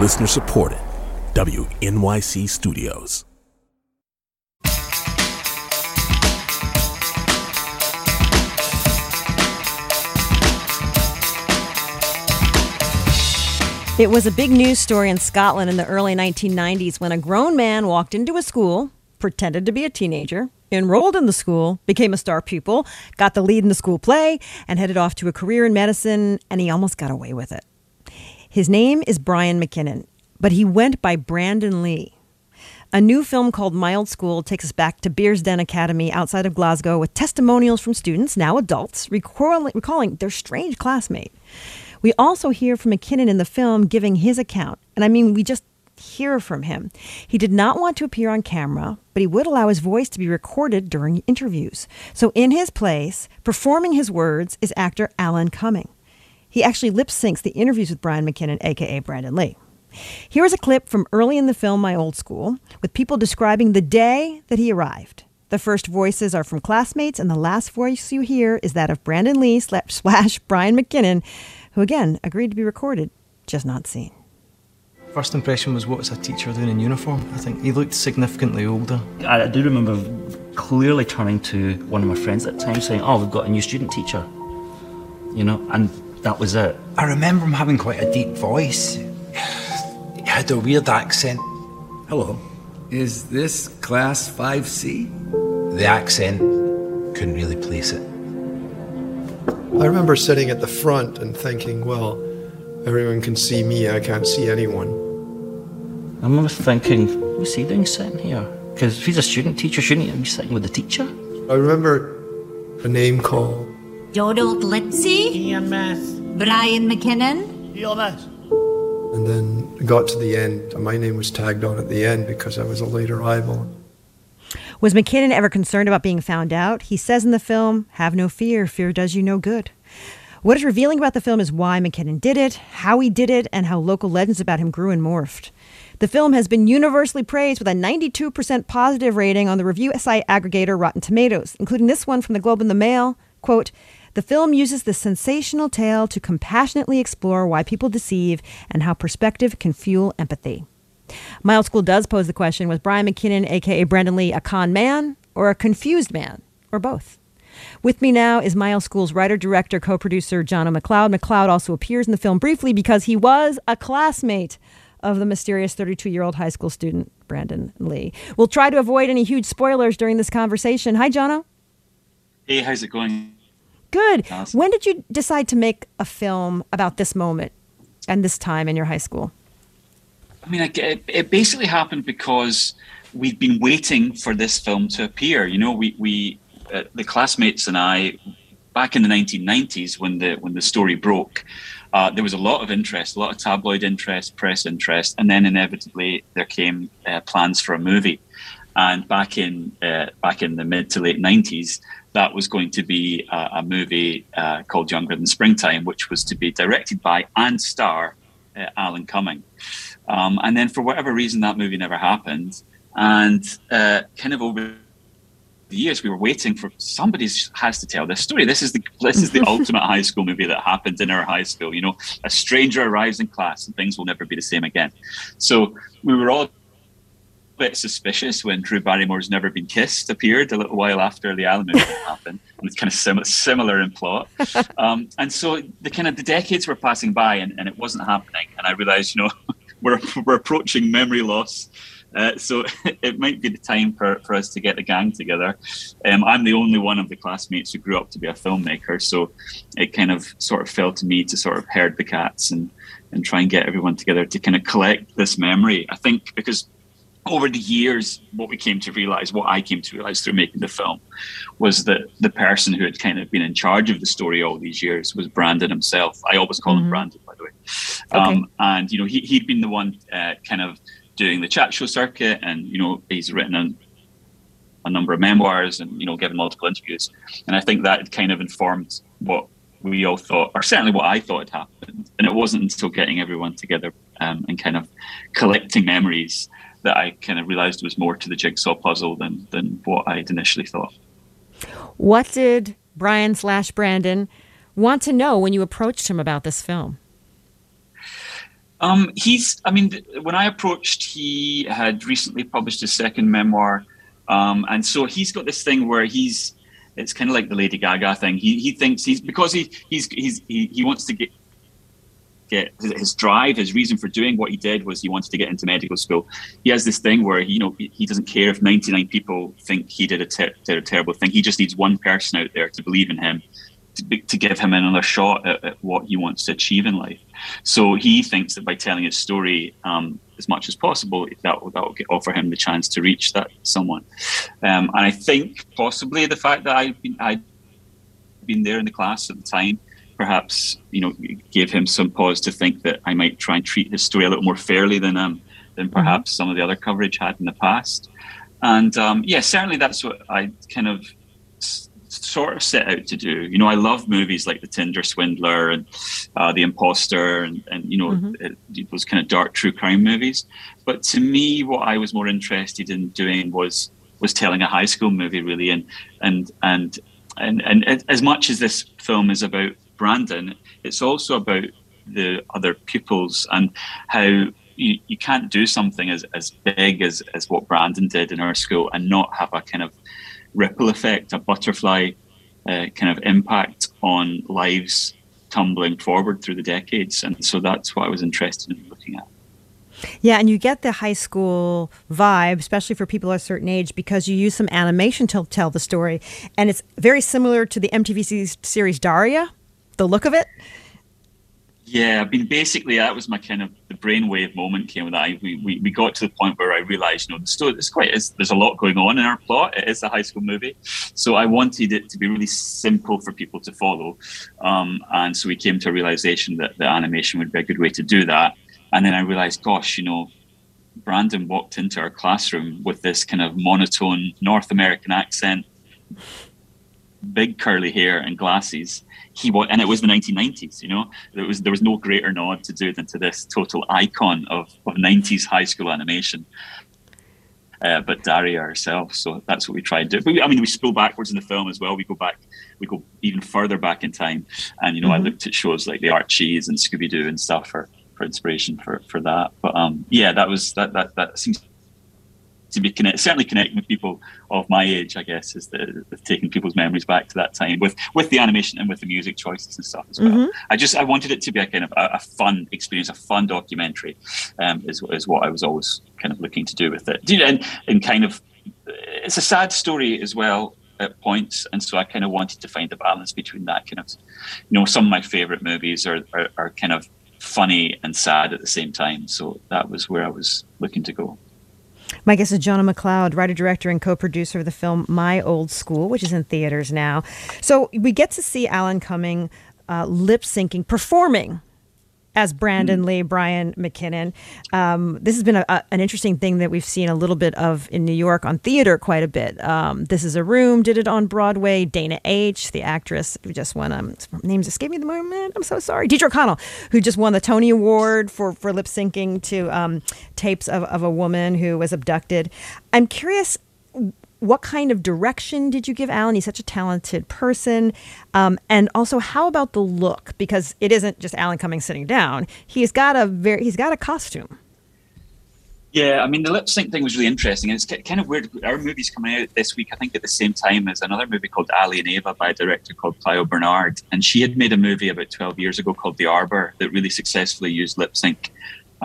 Listener supported. WNYC Studios. It was a big news story in Scotland in the early 1990s when a grown man walked into a school, pretended to be a teenager, enrolled in the school, became a star pupil, got the lead in the school play, and headed off to a career in medicine, and he almost got away with it. His name is Brian McKinnon, but he went by Brandon Lee. A new film called My Old School takes us back to Bearsden Academy outside of Glasgow with testimonials from students, now adults, recalling their strange classmate. We also hear from McKinnon in the film giving his account. And I mean, we just hear from him. He did not want to appear on camera, but he would allow his voice to be recorded during interviews. So in his place, performing his words, is actor Alan Cumming. He actually lip syncs the interviews with Brian McKinnon, a.k.a. Brandon Lee. Here is a clip from early in the film My Old School, with people describing the day that he arrived. The first voices are from classmates, and the last voice you hear is that of Brandon Lee / Brian McKinnon, who again agreed to be recorded, just not seen. First impression was, what's a teacher doing in uniform? I think he looked significantly older. I do remember clearly turning to one of my friends at the time saying, "Oh, we've got a new student teacher," and that was it. I remember him having quite a deep voice. He had a weird accent. Hello, is this class 5C? The accent, couldn't really place it. I remember sitting at the front and thinking, well, everyone can see me, I can't see anyone. I remember thinking, what's he doing sitting here? Because if he's a student teacher, shouldn't he be sitting with the teacher? I remember a name call. Donald Lindsay. Ian Miss. Brian McKinnon. Ian Miss. And then it got to the end, and my name was tagged on at the end because I was a late arrival. Was McKinnon ever concerned about being found out? He says in the film, "Have no fear, fear does you no good." What is revealing about the film is why McKinnon did it, how he did it, and how local legends about him grew and morphed. The film has been universally praised with a 92% positive rating on the review site aggregator Rotten Tomatoes, including this one from the Globe and the Mail. Quote, "The film uses the sensational tale to compassionately explore why people deceive and how perspective can fuel empathy." My Old School does pose the question, was Brian McKinnon, a.k.a. Brandon Lee, a con man or a confused man, or both? With me now is My Old School's writer, director, co-producer, Jono McLeod. McLeod also appears in the film briefly because he was a classmate of the mysterious 32-year-old high school student, Brandon Lee. We'll try to avoid any huge spoilers during this conversation. Hi, Jono. Hey, how's it going? Good. Awesome. When did you decide to make a film about this moment and this time in your high school? I mean, it basically happened because we'd been waiting for this film to appear. You know, we the classmates and I, back in the 1990s when the story broke, there was a lot of interest, a lot of tabloid interest, press interest, and then inevitably there came plans for a movie. And back in the mid to late 90s, that was going to be a movie called Younger Than Springtime, which was to be directed by and star Alan Cumming. And then for whatever reason, that movie never happened. And kind of over the years, we were waiting for somebody has to tell this story. This is the ultimate high school movie that happened in our high school. You know, a stranger arrives in class and things will never be the same again. So we were all a bit suspicious when Drew Barrymore's Never Been Kissed appeared a little while after the Alan movie happened. And it's kind of similar in plot. And so the decades were passing by and it wasn't happening. And I realized, you know, we're approaching memory loss. So it might be the time for us to get the gang together. I'm the only one of the classmates who grew up to be a filmmaker. So it kind of sort of fell to me to sort of herd the cats and try and get everyone together to kind of collect this memory. I think because over the years, what I came to realize through making the film was that the person who had kind of been in charge of the story all these years was Brandon himself. I always call him Brandon, by the way. Okay. And, you know, he'd been the one kind of doing the chat show circuit, and, you know, he's written a number of memoirs and, you know, given multiple interviews. And I think that had kind of informed what we all thought, or certainly what I thought had happened. And it wasn't until getting everyone together and kind of collecting memories that I kind of realized was more to the jigsaw puzzle than what I'd initially thought. What did Brian/Brandon want to know when you approached him about this film? When I approached, he had recently published his second memoir. And so he's got this thing where it's kind of like the Lady Gaga thing. He thinks he wants to get his drive, his reason for doing what he did was he wanted to get into medical school. He has this thing where he doesn't care if 99 people think he did a terrible thing. He just needs one person out there to believe in him, to give him another shot at what he wants to achieve in life. So he thinks that by telling his story as much as possible, that will offer him the chance to reach that someone. And I think possibly the fact that I'd been there in the class at the time, perhaps gave him some pause to think that I might try and treat his story a little more fairly than perhaps some of the other coverage had in the past. And certainly that's what I kind of sort of set out to do. I love movies like The Tinder Swindler and The Imposter and those kind of dark true crime movies. But to me, what I was more interested in doing was telling a high school movie, really, and as much as this film is about Brandon, it's also about the other pupils and how you can't do something as big as what Brandon did in our school and not have a kind of ripple effect, a butterfly kind of impact on lives tumbling forward through the decades. And so that's what I was interested in looking at. Yeah, and you get the high school vibe, especially for people at a certain age, because you use some animation to tell the story. And it's very similar to the MTV series Daria, the look of it. Yeah, basically that was my kind of the brainwave moment came with that. We got to the point where I realised, the story there's a lot going on in our plot. It is a high school movie, so I wanted it to be really simple for people to follow, and so we came to a realisation that the animation would be a good way to do that. And then I realised, gosh, Brandon walked into our classroom with this kind of monotone North American accent, big curly hair and glasses. And it was the 1990s, there was no greater nod to do than to this total icon of 90s high school animation. But Daria herself, so that's what we tried to do. But we spool backwards in the film as well. We go even further back in time, and I looked at shows like the Archies and Scooby Doo and stuff for inspiration for that. But that seems to be certainly connecting with people of my age, I guess, is taking people's memories back to that time with the animation and with the music choices and stuff as well. I wanted it to be a kind of a fun experience, a fun documentary, is what I was always kind of looking to do with it. And kind of, it's a sad story as well at points, and so I kind of wanted to find a balance between that kind of, some of my favorite movies are kind of funny and sad at the same time. So that was where I was looking to go. My guest is Jonah McLeod, writer, director, and co-producer of the film My Old School, which is in theaters now. So we get to see Alan Cumming lip-syncing, performing as Brandon Lee, Brian McKinnon. This has been an interesting thing that we've seen a little bit of in New York on theater quite a bit. This Is a Room did it on Broadway. Dana H., the actress who just won, names escape me at the moment, I'm so sorry, Deidre O'Connell, who just won the Tony Award for lip syncing to tapes of a woman who was abducted. I'm curious, what kind of direction did you give Alan? He's such a talented person. And also, how about the look? Because it isn't just Alan Cumming sitting down. He's got a costume. Yeah, the lip sync thing was really interesting. And it's kind of weird. Our movie's coming out this week, I think, at the same time as another movie called Ali and Eva by a director called Clio Bernard. And she had made a movie about 12 years ago called The Arbor that really successfully used lip sync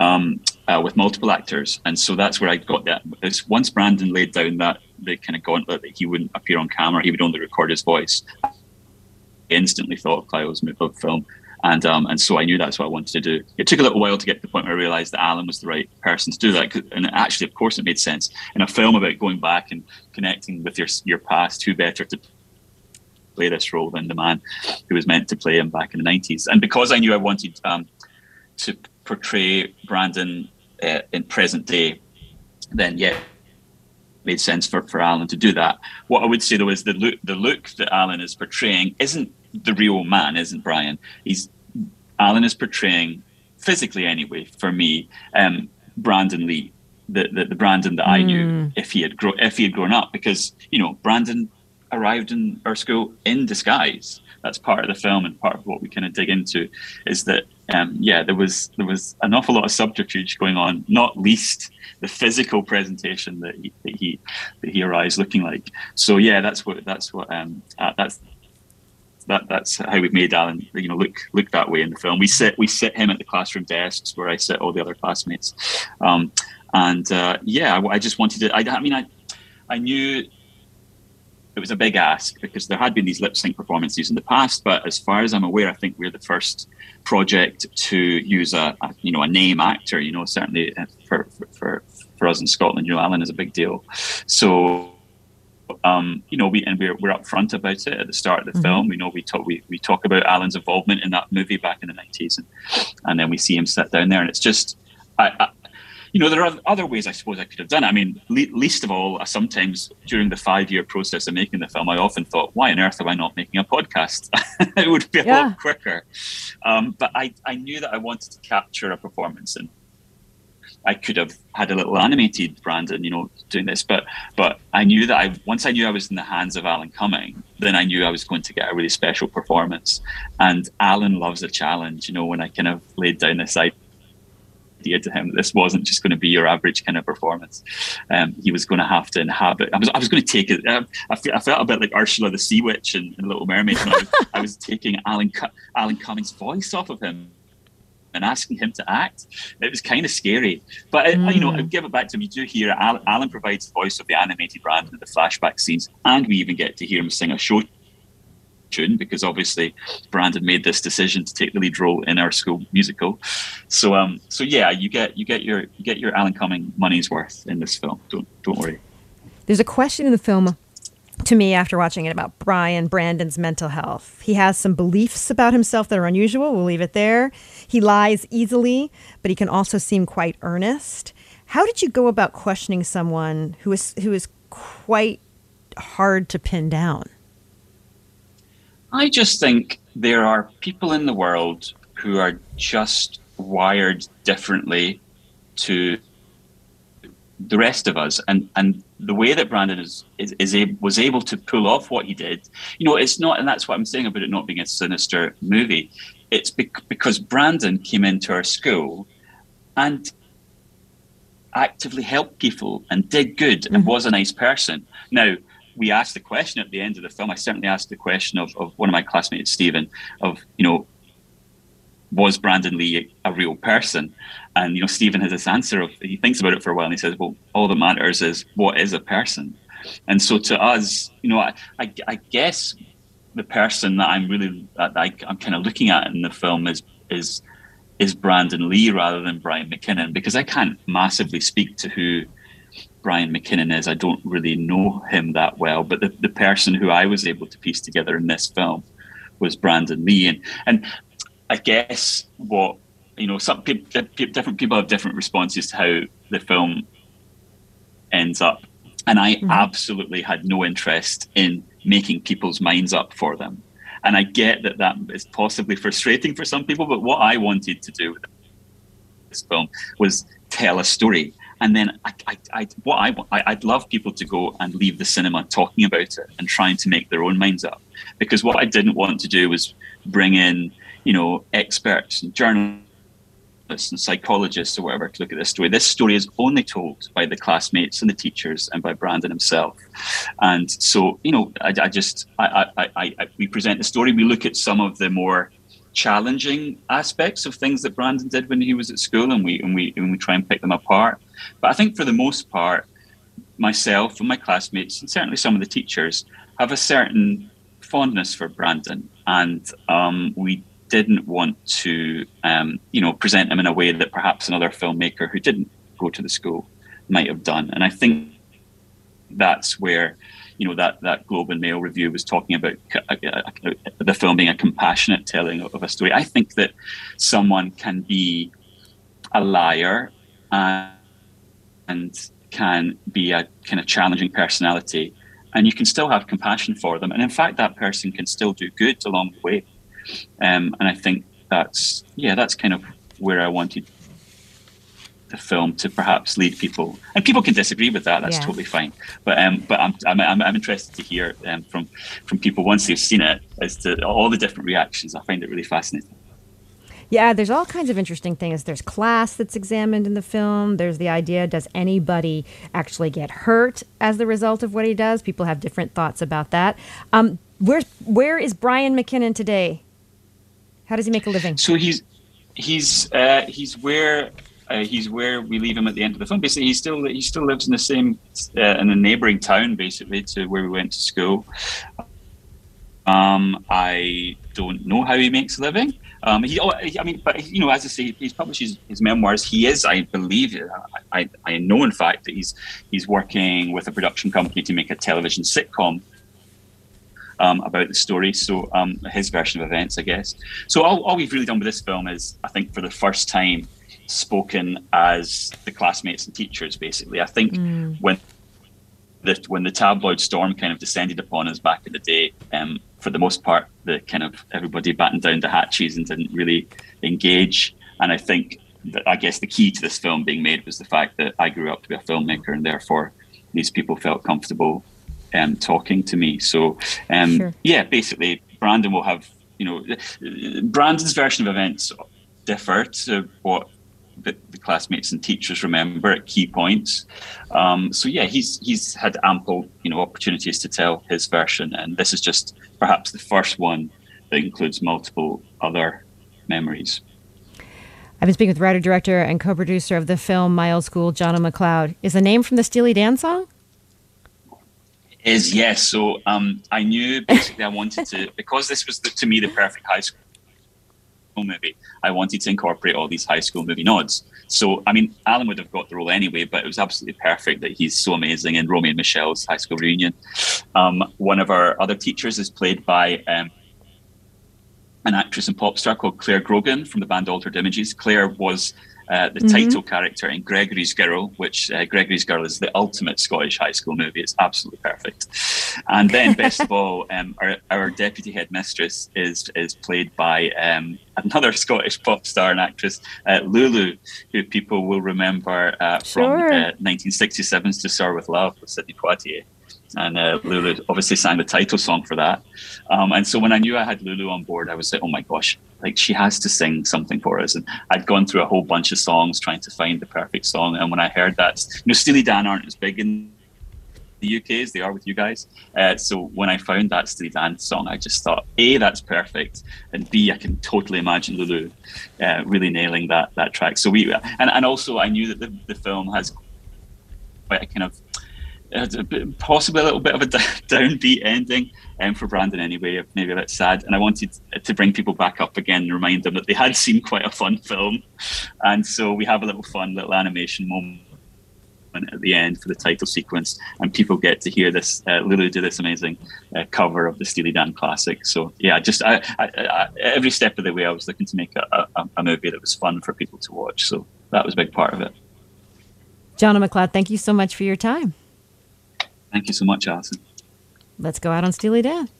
with multiple actors. And so that's where I got that. It's once Brandon laid down the kind of gauntlet that he wouldn't appear on camera, he would only record his voice, I instantly thought of Clio's film. And so I knew that's what I wanted to do. It took a little while to get to the point where I realized that Alan was the right person to do that. And actually, of course, it made sense. In a film about going back and connecting with your past, who better to play this role than the man who was meant to play him back in the 90s? And because I knew I wanted to portray Brandon in present day, then yeah, made sense for Alan to do that. What I would say though is the look that Alan is portraying isn't the real man, isn't Brian. Alan is portraying, physically anyway, for me, Brandon Lee, the Brandon that I knew if he had grown up, because Brandon arrived in our school in disguise. That's part of the film, and part of what we kind of dig into is that there was an awful lot of subterfuge going on, not least the physical presentation that he arrives looking like. So yeah, that's how we've made Alan, look that way in the film. We sit him at the classroom desks where I sit all the other classmates, I just wanted to. I knew it was a big ask because there had been these lip sync performances in the past, but as far as I'm aware, I think we're the first project to use a name actor. Certainly for us in Scotland, Alan is a big deal. So. We're upfront about it at the start of the film. We talk about Alan's involvement in that movie back in the 90s, and then we see him sit down there, and it's just, there are other ways I suppose I could have done it. I mean, least of all, sometimes during the 5-year process of making the film, I often thought, why on earth am I not making a podcast? It would be a lot quicker. But I knew that I wanted to capture a performance, and I could have had a little animated Brandon, doing this, but I knew that once I knew I was in the hands of Alan Cumming, then I knew I was going to get a really special performance. And Alan loves a challenge. When I kind of laid down this idea to him that this wasn't just going to be your average kind of performance, he was going to have to inhabit. I was going to take it. I felt a bit like Ursula the Sea Witch in Little Mermaid. I was taking Alan Cumming's voice off of him and asking him to act. It was kind of scary, but I give it back to him. You do hear Alan provides the voice of the animated Brandon in the flashback scenes, and we even get to hear him sing a show tune because obviously Brandon made this decision to take the lead role in our school musical. So yeah, you get your Alan Cumming money's worth in this film. Don't worry. There's a question in the film to me after watching it about Brandon's mental health. He has some beliefs about himself that are unusual. We'll leave it there. He lies easily, but he can also seem quite earnest. How did you go about questioning someone who is quite hard to pin down? I just think there are people in the world who are just wired differently to the rest of us, and the way that Brandon was able to pull off what he did, it's not, and that's what I'm saying about it not being a sinister movie. It's because Brandon came into our school and actively helped people and did good and was a nice person. Now, we asked the question at the end of the film. I certainly asked the question of one of my classmates, Stephen, of was Brandon Lee a real person? And, Stephen has this answer of, he thinks about it for a while and he says, well, all that matters is what is a person? And so to us, I guess the person that I'm kind of looking at in the film is Brandon Lee rather than Brian McKinnon, because I can't massively speak to who Brian McKinnon is. I don't really know him that well, but the person who I was able to piece together in this film was Brandon Lee. And I guess some different people have different responses to how the film ends up. And I absolutely had no interest in making people's minds up for them. And I get that is possibly frustrating for some people, but what I wanted to do with this film was tell a story. And then I'd love people to go and leave the cinema talking about it and trying to make their own minds up. Because what I didn't want to do was bring in, experts and journalists and psychologists or whatever to look at this story. This story is only told by the classmates and the teachers and by Brandon himself. And so, we present the story. We look at some of the more challenging aspects of things that Brandon did when he was at school, and we try and pick them apart. But I think for the most part, myself and my classmates, and certainly some of the teachers, have a certain fondness for Brandon, and we didn't want to, present him in a way that perhaps another filmmaker who didn't go to the school might have done. And I think that's where, that Globe and Mail review was talking about the film being a compassionate telling of a story. I think that someone can be a liar and can be a kind of challenging personality, and you can still have compassion for them. And in fact, that person can still do good along the way. And I think that's kind of where I wanted the film to perhaps lead people. And people can disagree with that. That's totally fine. But I'm interested to hear from people once they've seen it as to all the different reactions. I find it really fascinating. Yeah, there's all kinds of interesting things. There's class that's examined in the film. There's the idea, does anybody actually get hurt as the result of what he does? People have different thoughts about that. Where is Brian McKinnon today? How does he make a living? So he's where we leave him at the end of the film. Basically, he still lives in the same in a neighbouring town, basically, to where we went to school. I don't know how he makes a living. But as I say, he's published his memoirs. He is, I believe, I know in fact that he's working with a production company to make a television sitcom about the story. So his version of events, I guess. So all we've really done with this film is, I think, for the first time, spoken as the classmates and teachers. Basically, I think when the tabloid storm kind of descended upon us back in the day, for the most part, the kind of everybody battened down the hatches and didn't really engage. And I think that, I guess, the key to this film being made was the fact that I grew up to be a filmmaker, and therefore these people felt comfortable talking to me. So, Sure. Yeah, basically, Brandon will have, Brandon's version of events differ to what the classmates and teachers remember at key points. So yeah, he's had ample, opportunities to tell his version, and this is just perhaps the first one that includes multiple other memories. I've been speaking with writer, director, and co-producer of the film My Old School, John O'Macleod. Is the name from the Steely Dan song? Yes. So I knew basically I wanted to, because this was to me the perfect high school movie, I wanted to incorporate all these high school movie nods. So, Alan would have got the role anyway, but it was absolutely perfect that he's so amazing in Romy and Michelle's High School Reunion. One of our other teachers is played by an actress and pop star called Claire Grogan from the band Altered Images. Claire was the title character in Gregory's Girl, which Gregory's Girl is the ultimate Scottish high school movie. It's absolutely perfect. And then, best of all, our deputy headmistress is played by another Scottish pop star and actress, Lulu, who people will remember from 1967's To Soar With Love with Sidney Poitier. And Lulu obviously sang the title song for that. And so when I knew I had Lulu on board, I was like, oh my gosh, she has to sing something for us. And I'd gone through a whole bunch of songs trying to find the perfect song. And when I heard that, Steely Dan aren't as big in the UK as they are with you guys. So when I found that Steely Dan song, I just thought, A, that's perfect. And B, I can totally imagine Lulu really nailing that track. So and also I knew that the film has quite a kind of, possibly a little bit of a downbeat ending for Brandon anyway, maybe a bit sad, and I wanted to bring people back up again and remind them that they had seen quite a fun film, and so we have a little animation moment at the end for the title sequence, and people get to hear this Lulu do this amazing cover of the Steely Dan classic. So yeah, just I, every step of the way I was looking to make a movie that was fun for people to watch, so that was a big part of it. John O'Macleod, thank you so much for your time. Thank you so much, Alison. Let's go out on Steely Dan.